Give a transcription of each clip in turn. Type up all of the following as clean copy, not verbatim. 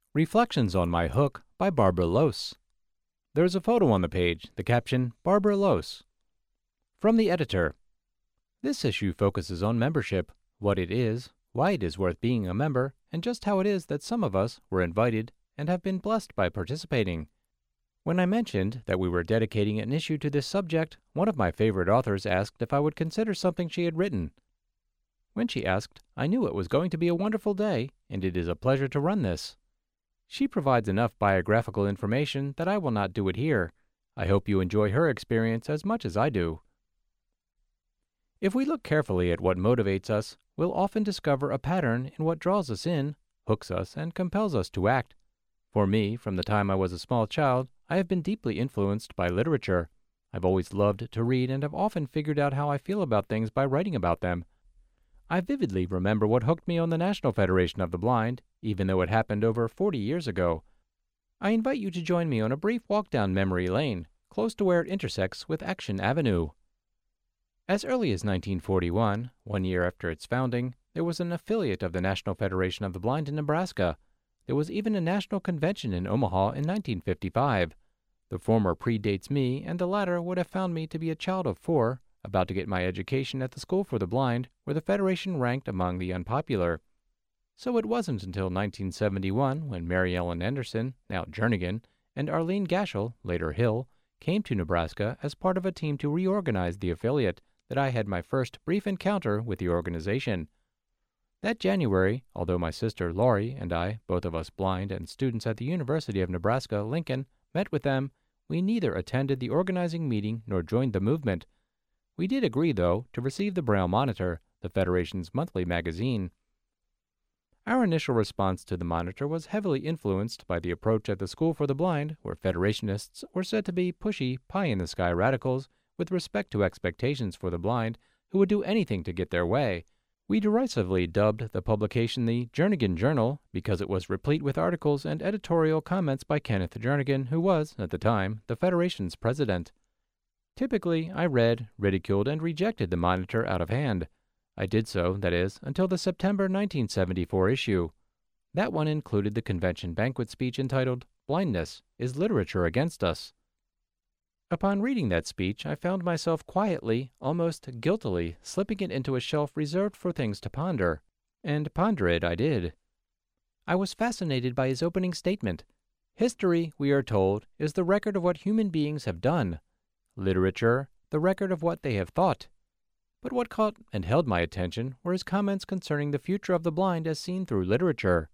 Reflections on My Hook by Barbara Lose. There's a photo on the page, the caption, Barbara Lose. From the editor. This issue focuses on membership, what it is, why it is worth being a member, and just how it is that some of us were invited and have been blessed by participating. When I mentioned that we were dedicating an issue to this subject, one of my favorite authors asked if I would consider something she had written. When she asked, I knew it was going to be a wonderful day, and it is a pleasure to run this. She provides enough biographical information that I will not do it here. I hope you enjoy her experience as much as I do. If we look carefully at what motivates us, we'll often discover a pattern in what draws us in, hooks us, and compels us to act. For me, from the time I was a small child, I have been deeply influenced by literature. I've always loved to read and have often figured out how I feel about things by writing about them. I vividly remember what hooked me on the National Federation of the Blind, even though it happened over 40 years ago. I invite you to join me on a brief walk down memory lane, close to where it intersects with Action Avenue. As early as 1941, 1 year after its founding, there was an affiliate of the National Federation of the Blind in Nebraska. There was even a national convention in Omaha in 1955. The former predates me, and the latter would have found me to be a child of 4, about to get my education at the School for the Blind, where the Federation ranked among the unpopular. So it wasn't until 1971 when Mary Ellen Anderson, now Jernigan, and Arlene Gashel, later Hill, came to Nebraska as part of a team to reorganize the affiliate that I had my first brief encounter with the organization. That January, although my sister Laurie and I, both of us blind and students at the University of Nebraska-Lincoln, met with them, we neither attended the organizing meeting nor joined the movement. We did agree, though, to receive the Braille Monitor, the Federation's monthly magazine. Our initial response to the Monitor was heavily influenced by the approach at the School for the Blind, where Federationists were said to be pushy, pie-in-the-sky radicals with respect to expectations for the blind who would do anything to get their way. We derisively dubbed the publication the Jernigan Journal because it was replete with articles and editorial comments by Kenneth Jernigan, who was, at the time, the Federation's president. Typically, I read, ridiculed, and rejected the Monitor out of hand. I did so, that is, until the September 1974 issue. That one included the convention banquet speech entitled, Blindness, Is Literature Against Us? Upon reading that speech, I found myself quietly, almost guiltily, slipping it into a shelf reserved for things to ponder. And ponder it I did. I was fascinated by his opening statement. History, we are told, is the record of what human beings have done. Literature, the record of what they have thought. But what caught and held my attention were his comments concerning the future of the blind as seen through literature.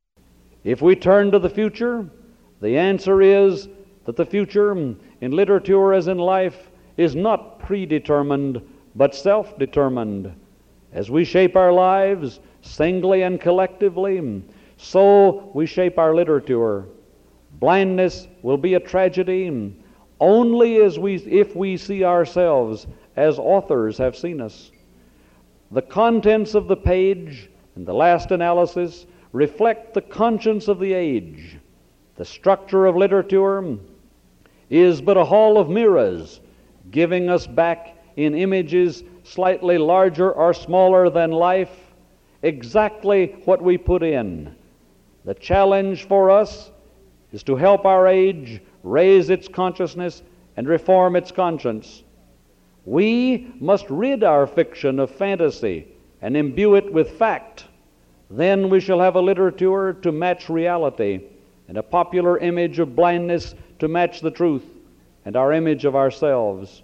If we turn to the future, the answer is that the future, in literature as in life, is not predetermined, but self-determined. As we shape our lives, singly and collectively, so we shape our literature. Blindness will be a tragedy only if we see ourselves as authors have seen us. The contents of the page and the last analysis reflect the conscience of the age. The structure of literature is but a hall of mirrors, giving us back in images slightly larger or smaller than life exactly what we put in. The challenge for us is to help our age raise its consciousness and reform its conscience. We must rid our fiction of fantasy and imbue it with fact. Then we shall have a literature to match reality and a popular image of blindness to match the truth and our image of ourselves.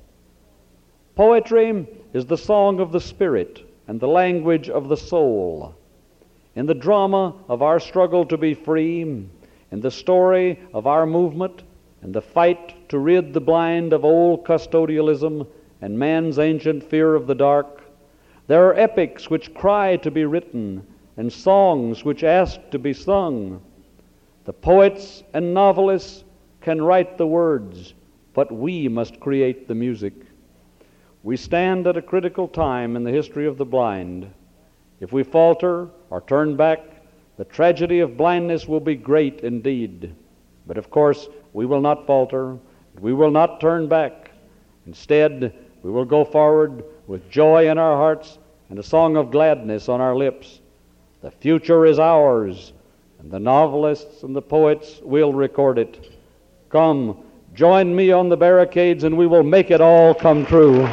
Poetry is the song of the spirit and the language of the soul. In the drama of our struggle to be free, in the story of our movement, and the fight to rid the blind of old custodialism and man's ancient fear of the dark, there are epics which cry to be written and songs which ask to be sung. The poets and novelists can write the words, but we must create the music. We stand at a critical time in the history of the blind. If we falter or turn back, the tragedy of blindness will be great indeed. But of course, we will not falter. We will not turn back. Instead, we will go forward with joy in our hearts and a song of gladness on our lips. The future is ours, and the novelists and the poets will record it. Come, join me on the barricades, and we will make it all come true.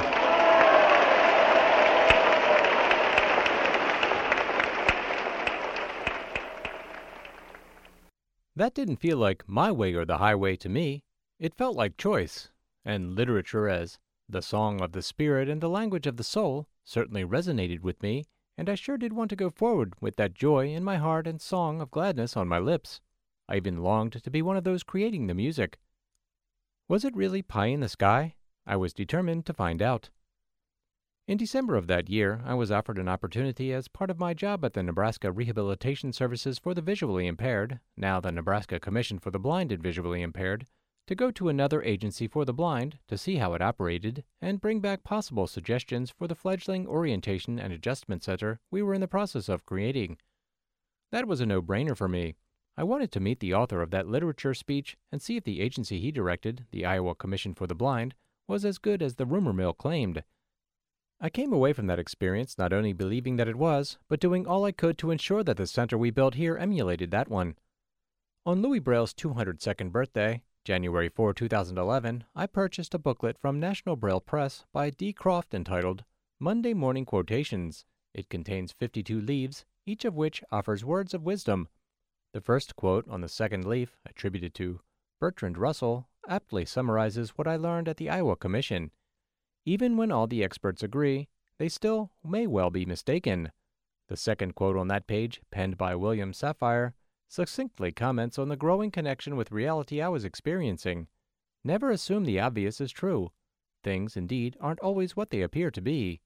That didn't feel like my way or the highway to me. It felt like choice, and literature as the song of the spirit and the language of the soul certainly resonated with me, and I sure did want to go forward with that joy in my heart and song of gladness on my lips. I even longed to be one of those creating the music. Was it really pie in the sky? I was determined to find out. In December of that year, I was offered an opportunity as part of my job at the Nebraska Rehabilitation Services for the Visually Impaired, now the Nebraska Commission for the Blind and Visually Impaired, to go to another agency for the blind to see how it operated and bring back possible suggestions for the fledgling orientation and adjustment center we were in the process of creating. That was a no-brainer for me. I wanted to meet the author of that literature speech and see if the agency he directed, the Iowa Commission for the Blind, was as good as the rumor mill claimed. I came away from that experience not only believing that it was, but doing all I could to ensure that the center we built here emulated that one. On Louis Braille's 202nd birthday, January 4, 2011, I purchased a booklet from National Braille Press by D. Croft entitled Monday Morning Quotations. It contains 52 leaves, each of which offers words of wisdom. The first quote on the second leaf, attributed to Bertrand Russell, aptly summarizes what I learned at the Iowa Commission. Even when all the experts agree, they still may well be mistaken. The second quote on that page, penned by William Safire, succinctly comments on the growing connection with reality I was experiencing. Never assume the obvious is true. Things, indeed, aren't always what they appear to be.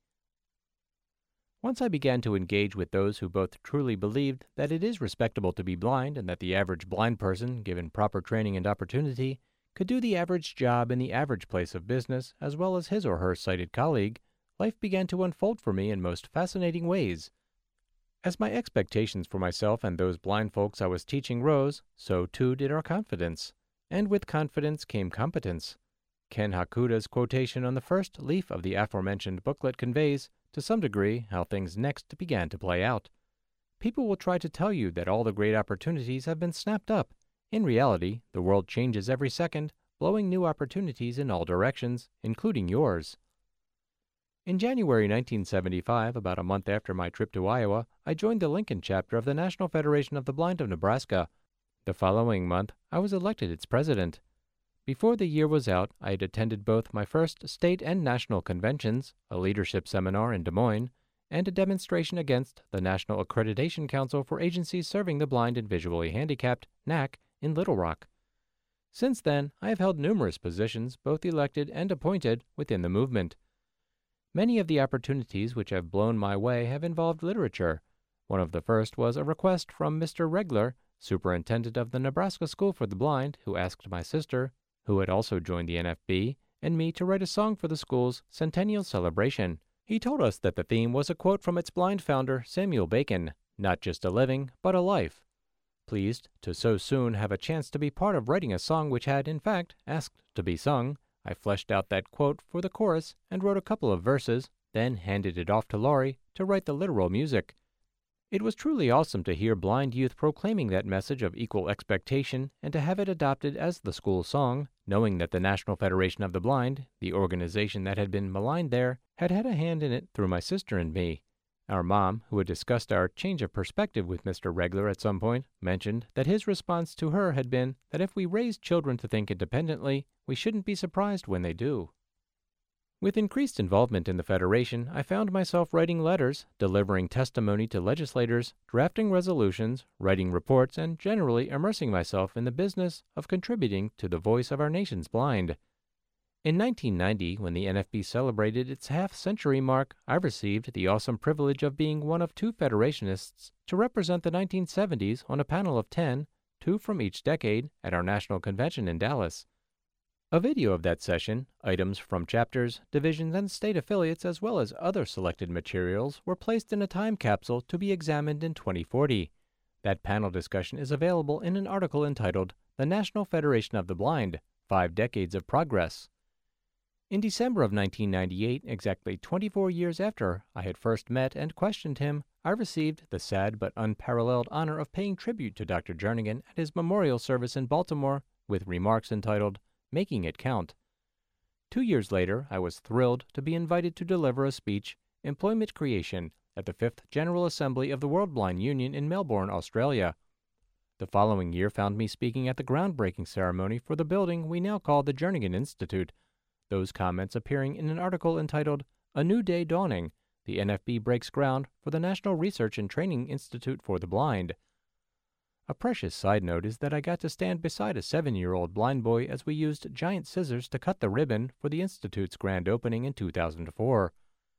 Once I began to engage with those who both truly believed that it is respectable to be blind and that the average blind person, given proper training and opportunity, could do the average job in the average place of business as well as his or her sighted colleague, life began to unfold for me in most fascinating ways. As my expectations for myself and those blind folks I was teaching rose, so too did our confidence. And with confidence came competence. Ken Hakuda's quotation on the first leaf of the aforementioned booklet conveys, to some degree, how things next began to play out. People will try to tell you that all the great opportunities have been snapped up. In reality, the world changes every second, blowing new opportunities in all directions, including yours. In January 1975, about a month after my trip to Iowa, I joined the Lincoln chapter of the National Federation of the Blind of Nebraska. The following month, I was elected its president. Before the year was out, I had attended both my first state and national conventions, a leadership seminar in Des Moines, and a demonstration against the National Accreditation Council for Agencies Serving the Blind and Visually Handicapped, NAC, in Little Rock. Since then, I have held numerous positions, both elected and appointed, within the movement. Many of the opportunities which have blown my way have involved literature. One of the first was a request from Mr. Regler, superintendent of the Nebraska School for the Blind, who asked my sister, who had also joined the NFB, and me to write a song for the school's centennial celebration. He told us that the theme was a quote from its blind founder, Samuel Bacon, not just a living, but a life. Pleased to so soon have a chance to be part of writing a song which had, in fact, asked to be sung, I fleshed out that quote for the chorus and wrote a couple of verses, then handed it off to Laurie to write the literal music. It was truly awesome to hear blind youth proclaiming that message of equal expectation and to have it adopted as the school song, knowing that the National Federation of the Blind, the organization that had been maligned there, had had a hand in it through my sister and me. Our mom, who had discussed our change of perspective with Mr. Regler at some point, mentioned that his response to her had been that if we raised children to think independently, we shouldn't be surprised when they do. With increased involvement in the Federation, I found myself writing letters, delivering testimony to legislators, drafting resolutions, writing reports, and generally immersing myself in the business of contributing to the voice of our nation's blind. In 1990, when the NFB celebrated its half-century mark, I received the awesome privilege of being one of 2 Federationists to represent the 1970s on a panel of 10, 2 from each decade, at our national convention in Dallas. A video of that session, items from chapters, divisions, and state affiliates, as well as other selected materials, were placed in a time capsule to be examined in 2040. That panel discussion is available in an article entitled The National Federation of the Blind, 5 Decades of Progress. In December of 1998, exactly 24 years after I had first met and questioned him, I received the sad but unparalleled honor of paying tribute to Dr. Jernigan at his memorial service in Baltimore with remarks entitled, "Making It Count." 2 years later, I was thrilled to be invited to deliver a speech, Employment Creation, at the 5th General Assembly of the World Blind Union in Melbourne, Australia. The following year found me speaking at the groundbreaking ceremony for the building we now call the Jernigan Institute, those comments appearing in an article entitled, "A New Day Dawning, the NFB Breaks Ground for the National Research and Training Institute for the Blind." A precious side note is that I got to stand beside a 7-year-old blind boy as we used giant scissors to cut the ribbon for the Institute's grand opening in 2004.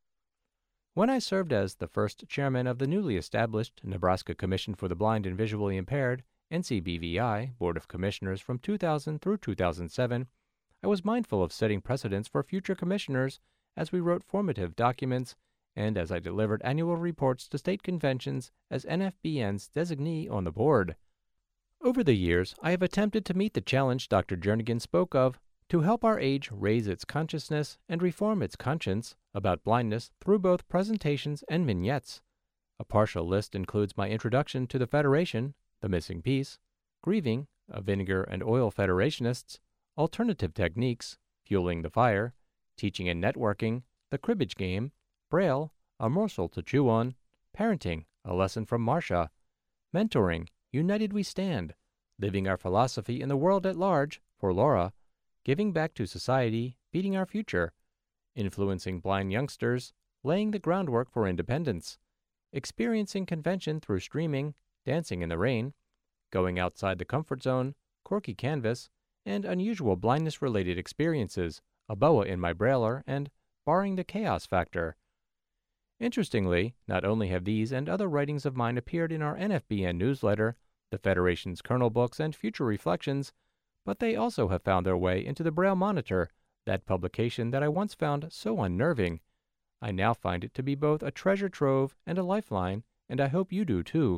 When I served as the first chairman of the newly established Nebraska Commission for the Blind and Visually Impaired, NCBVI, Board of Commissioners from 2000 through 2007, I was mindful of setting precedents for future commissioners as we wrote formative documents and as I delivered annual reports to state conventions as NFBN's designee on the board. Over the years, I have attempted to meet the challenge Dr. Jernigan spoke of to help our age raise its consciousness and reform its conscience about blindness through both presentations and vignettes. A partial list includes my introduction to the Federation, The Missing Piece, Grieving, a Vinegar and Oil Federationists, Alternative Techniques, Fueling the Fire, Teaching and Networking, The Cribbage Game, Braille, A Morsel to Chew On, Parenting, A Lesson from Marcia, Mentoring, United We Stand, Living Our Philosophy in the World at Large, for Laura, Giving Back to Society, Beating Our Future, Influencing Blind Youngsters, Laying the Groundwork for Independence, Experiencing Convention Through Streaming, Dancing in the Rain, Going Outside the Comfort Zone, Corky Canvas, and Unusual Blindness-Related Experiences, A Boa in My Brailler, and Barring the Chaos Factor. Interestingly, not only have these and other writings of mine appeared in our NFBN newsletter, the Federation's Kernel Books, and Future Reflections, but they also have found their way into the Braille Monitor, that publication that I once found so unnerving. I now find it to be both a treasure trove and a lifeline, and I hope you do too.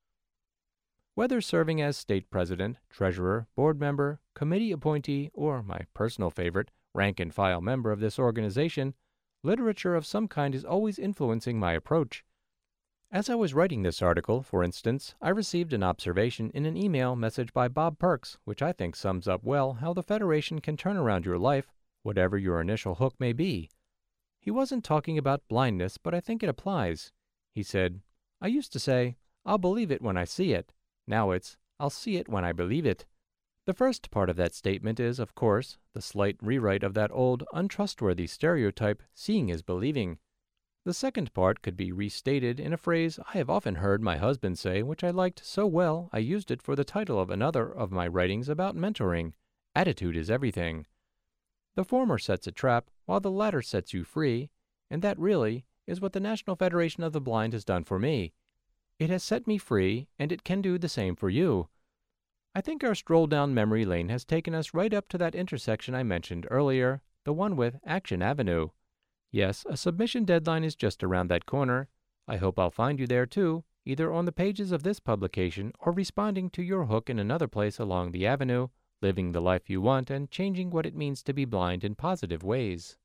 Whether serving as state president, treasurer, board member, committee appointee, or my personal favorite, rank-and-file member of this organization, literature of some kind is always influencing my approach. As I was writing this article, for instance, I received an observation in an email message by Bob Perks, which I think sums up well how the Federation can turn around your life, whatever your initial hook may be. He wasn't talking about blindness, but I think it applies. He said, "I used to say, I'll believe it when I see it. Now it's, I'll see it when I believe it." The first part of that statement is, of course, the slight rewrite of that old, untrustworthy stereotype, seeing is believing. The second part could be restated in a phrase I have often heard my husband say, which I liked so well I used it for the title of another of my writings about mentoring. Attitude is everything. The former sets a trap, while the latter sets you free, and that really is what the National Federation of the Blind has done for me. It has set me free, and it can do the same for you. I think our stroll down memory lane has taken us right up to that intersection I mentioned earlier, the one with Action Avenue. Yes, a submission deadline is just around that corner. I hope I'll find you there too, either on the pages of this publication or responding to your hook in another place along the avenue, living the life you want and changing what it means to be blind in positive ways.